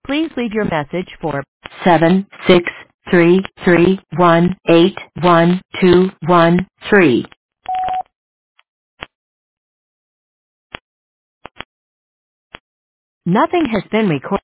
Please leave your message for 76331811213. Nothing has been recorded.